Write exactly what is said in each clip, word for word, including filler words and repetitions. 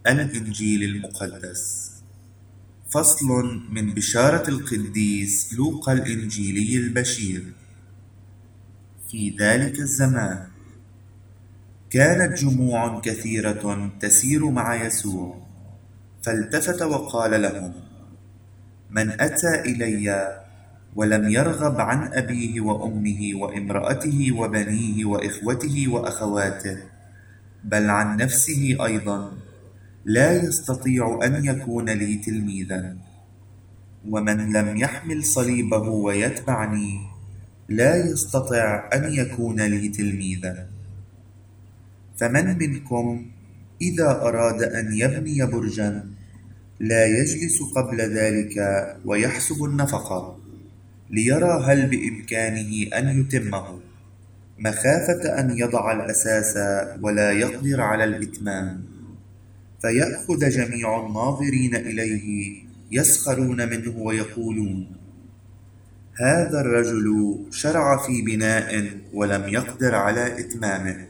الإنجيل المقدس. فصل من بشارة القديس لوقا الإنجيلي البشير. في ذلك الزمان كانت جموع كثيرة تسير مع يسوع، فالتفت وقال لهم: من أتى إلي ولم يرغب عن أبيه وأمه وامرأته وبنيه وإخوته وأخواته بل عن نفسه أيضا، لا يستطيع أن يكون لي تلميذا. ومن لم يحمل صليبه ويتبعني لا يستطيع أن يكون لي تلميذا. فمن منكم إذا أراد أن يبني برجا لا يجلس قبل ذلك ويحسب النفقة ليرى هل بإمكانه أن يتمه، مخافة أن يضع الأساس ولا يقدر على الإتمام، فيأخذ جميع الناظرين إليه يسخرون منه ويقولون: هذا الرجل شرع في بناء ولم يقدر على إتمامه.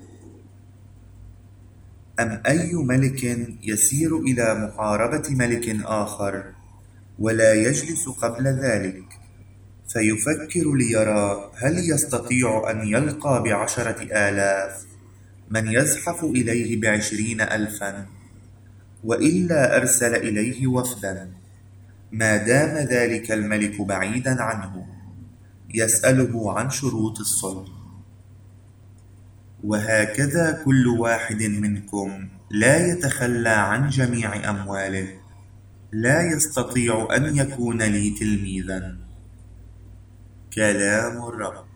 أم أي ملك يسير إلى محاربة ملك آخر ولا يجلس قبل ذلك فيفكر ليرى هل يستطيع أن يلقى بعشرة آلاف من يزحف إليه بعشرين ألفا، وإلا أرسل إليه وفدا ما دام ذلك الملك بعيدا عنه يسأله عن شروط الصلح. وهكذا كل واحد منكم لا يتخلى عن جميع أمواله لا يستطيع أن يكون لي تلميذا. كلام الرب.